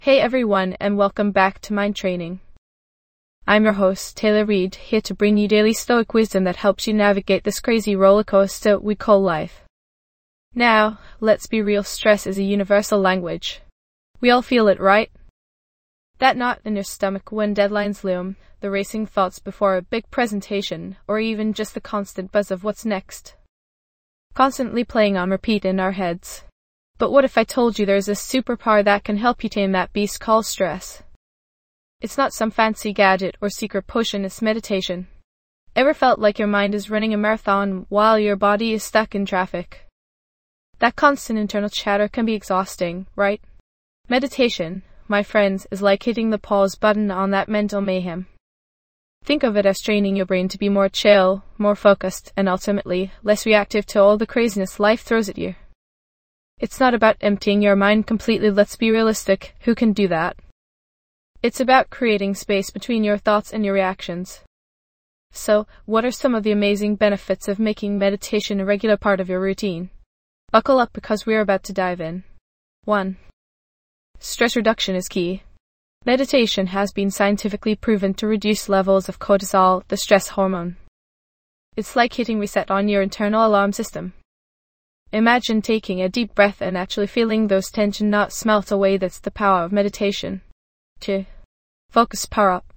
Hey everyone, and welcome back to Mind Training. I'm your host, Taylor Reed, here to bring you daily Stoic wisdom that helps you navigate this crazy roller coaster we call life. Now, let's be real, stress is a universal language. We all feel it, right? That knot in your stomach when deadlines loom, the racing thoughts before a big presentation, or even just the constant buzz of what's next. Constantly playing on repeat in our heads. But what if I told you there's a superpower that can help you tame that beast called stress? It's not some fancy gadget or secret potion, it's meditation. Ever felt like your mind is running a marathon while your body is stuck in traffic? That constant internal chatter can be exhausting, right? Meditation, my friends, is like hitting the pause button on that mental mayhem. Think of it as training your brain to be more chill, more focused, and ultimately, less reactive to all the craziness life throws at you. It's not about emptying your mind completely, let's be realistic, who can do that? It's about creating space between your thoughts and your reactions. So, what are some of the amazing benefits of making meditation a regular part of your routine? Buckle up because we're about to dive in. 1. Stress reduction is key. Meditation has been scientifically proven to reduce levels of cortisol, the stress hormone. It's like hitting reset on your internal alarm system. Imagine taking a deep breath and actually feeling those tension knots melt away. That's the power of meditation. 2. Focus power up.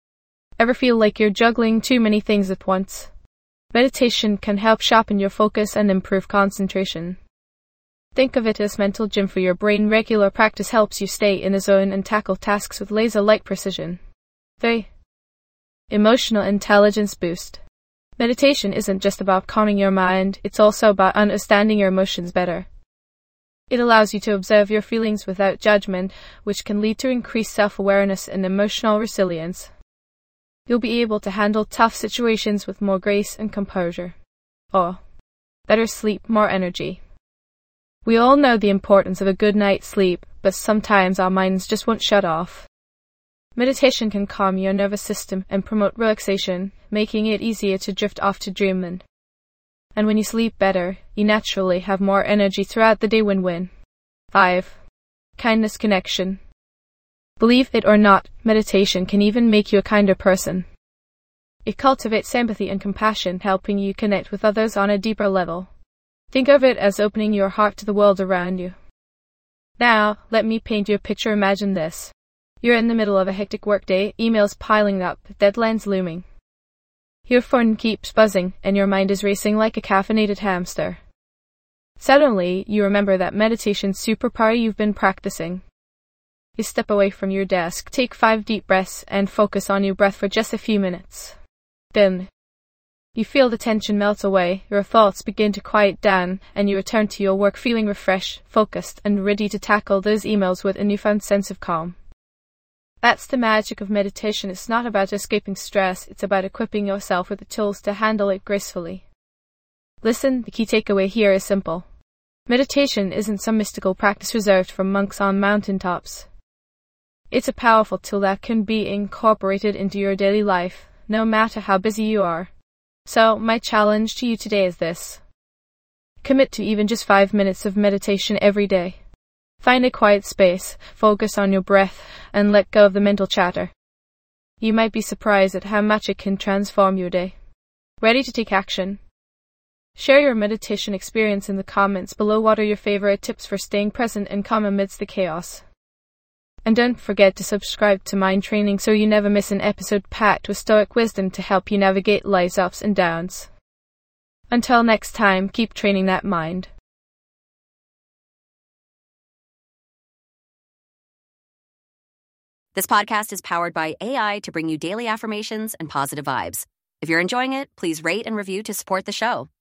Ever feel like you're juggling too many things at once? Meditation can help sharpen your focus and improve concentration. Think of it as mental gym for your brain. Regular practice helps you stay in the zone and tackle tasks with laser-like precision. 3. Emotional intelligence boost. Meditation isn't just about calming your mind, it's also about understanding your emotions better. It allows you to observe your feelings without judgment, which can lead to increased self-awareness and emotional resilience. You'll be able to handle tough situations with more grace and composure. 4. Better sleep, more energy. We all know the importance of a good night's sleep, but sometimes our minds just won't shut off. Meditation can calm your nervous system and promote relaxation, making it easier to drift off to dreamland. And when you sleep better, you naturally have more energy throughout the day. Win-win. 5. Kindness connection. Believe it or not, meditation can even make you a kinder person. It cultivates empathy and compassion, helping you connect with others on a deeper level. Think of it as opening your heart to the world around you. Now, let me paint you a picture. Imagine this. You're in the middle of a hectic workday, emails piling up, deadlines looming. Your phone keeps buzzing, and your mind is racing like a caffeinated hamster. Suddenly, you remember that meditation superpower you've been practicing. You step away from your desk, take 5 deep breaths, and focus on your breath for just a few minutes. Then, you feel the tension melt away, your thoughts begin to quiet down, and you return to your work feeling refreshed, focused, and ready to tackle those emails with a newfound sense of calm. That's the magic of meditation. It's not about escaping stress, it's about equipping yourself with the tools to handle it gracefully. Listen, the key takeaway here is simple. Meditation isn't some mystical practice reserved for monks on mountaintops. It's a powerful tool that can be incorporated into your daily life, no matter how busy you are. So, my challenge to you today is this. Commit to even just 5 minutes of meditation every day. Find a quiet space, focus on your breath, and let go of the mental chatter. You might be surprised at how much it can transform your day. Ready to take action? Share your meditation experience in the comments below. What are your favorite tips for staying present and calm amidst the chaos? And don't forget to subscribe to Mind Training so you never miss an episode packed with Stoic wisdom to help you navigate life's ups and downs. Until next time, keep training that mind. This podcast is powered by AI to bring you daily affirmations and positive vibes. If you're enjoying it, please rate and review to support the show.